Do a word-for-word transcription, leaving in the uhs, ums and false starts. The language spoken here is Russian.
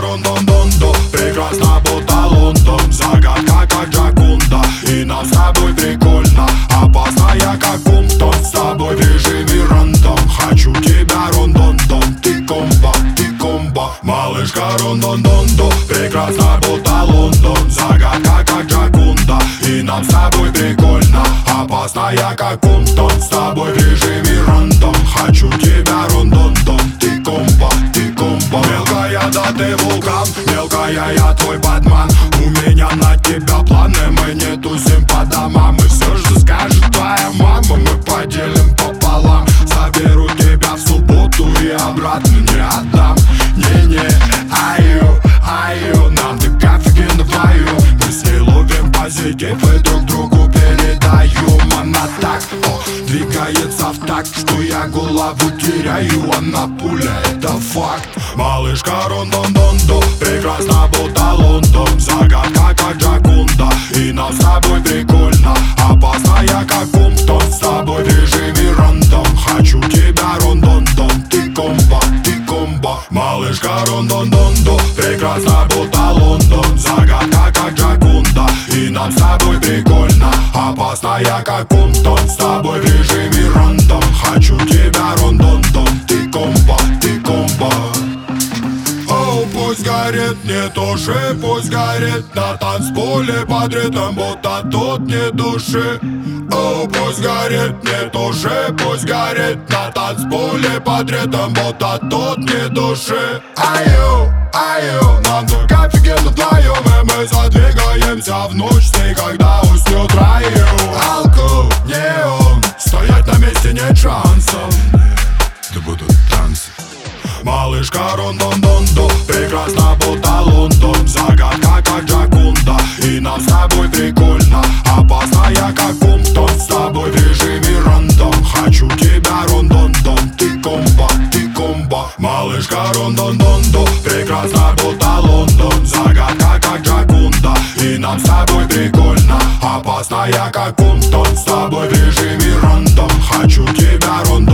рондон-дондо, прекрасно будто Лондон. Загадка как Джакунда, и нам с тобой прикольно. Опасная как Кумтон, с тобой в режиме рандом. Хочу тебя рондон-дон, ты комбо, ты комбо. Малышка рондон-дондо, прекрасно будто Лондон. Загадка как Джакунда, и нам с тобой прикольно. Опасная как Кумтон, с тобой в режиме рандом. Хочу тебя рондон-дон, ты комбо, ты комбо. Мелкая, да ты вулкан, мелкая, я твой бадман. У меня на тебя планы, мы не тусим по домам. И все, что скажет твоя мама, мы поделим пополам. Заберу тебя в субботу и обратно не отдам. Не-не, аю, аю, нам так офигенно вдвоем. Мы с ней ловим позитив и друг другу передаем. Она так, о, двигается в такт, что я голову теряю. Она пуля, это факт. Малышка рондон-дондо, прекрасно будто Лондон. Загадка как Джакунда, и нам с тобой прикольно. Опасная как Кумтон, с тобой в режиме рандом. Хочу тебя рондон-дон, ты комбо, ты комбо. Малышка рондон-дондо, прекрасно будто Лондон. Загадка как Джакунда, и нам с тобой прикольно. Опасная как Кумтон, с тобой в режиме рандом. Хочу тебя рондон-дон, ты комбо, ты комбо. Оу, пусть горит, не туши, пусть горит на танцполе под ритм, будто тут не души. Оу, пусть горит, не туши, пусть горит на танцполе под ритм, будто тут не души. Аю, аю, нам только офигенно вдвоем, и мы задвигаемся в ночь с ней, когда уснет раю. Алку, неон, стоять на месте нет шансов. Да будут танцы. Малышка рондон-дондо, прекрасно будто Лондон. Загадка как Джакунда, и нам с тобой прикольно. Опасная как Кумтон, с тобой в режиме рандом. Хочу тебя рондон-дон, ты комбо, ты комбо. Малышка рондон-дондо, прекрасно будто Лондон. Загадка как Джакунда, и нам с тобой прикольно. Опасная как Кумтон, с тобой в режиме рандом. Хочу тебя рондон-дон.